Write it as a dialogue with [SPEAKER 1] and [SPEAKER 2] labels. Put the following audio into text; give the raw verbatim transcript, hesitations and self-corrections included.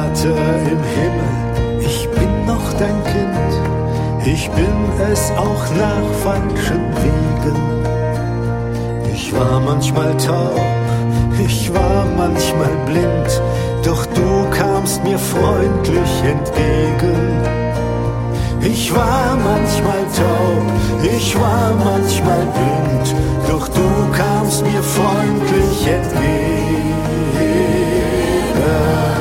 [SPEAKER 1] Vater im Himmel, ich bin noch dein Kind, ich bin es auch nach falschen Wegen. Ich war manchmal taub, ich war manchmal blind, doch du kamst mir freundlich entgegen. Ich war manchmal taub, ich war manchmal blind, doch du kamst mir freundlich entgegen.